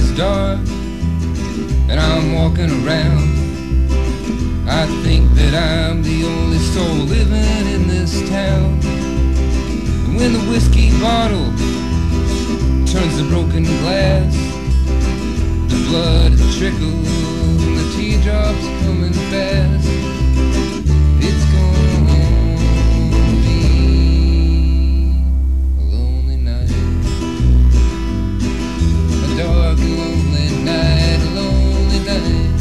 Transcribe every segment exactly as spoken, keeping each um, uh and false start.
it's dark and I'm walking around, I think that I'm the only soul living in this town. And when the whiskey bottle turns to broken glass, the blood trickles and the teardrops coming fast. It's gonna be a lonely night, a dark and lonely night, a lonely night,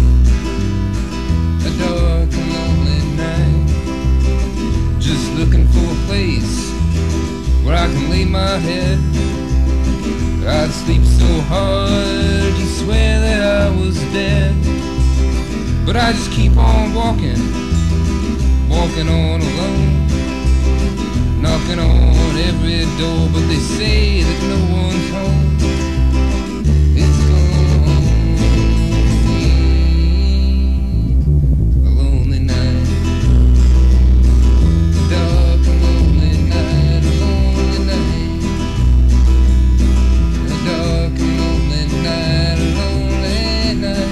a dark and lonely night. Just looking for a place where I can lay my head. I'd sleep so hard to swear that I was dead. But I just keep on walking, walking on alone, knocking on every door, but they say that no one's home. It's gonna be a lonely night, a dark and lonely night, a lonely night, a dark and lonely night, a lonely night.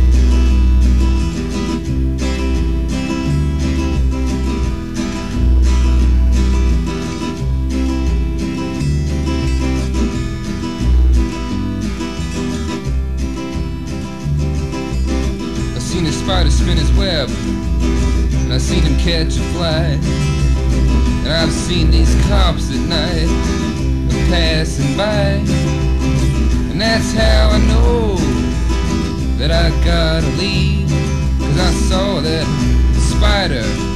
I seen a spider spin his web, and I seen him catch a fly, and I've seen these cops at night passing by, and that's how I know that I gotta leave, 'cause I saw that spider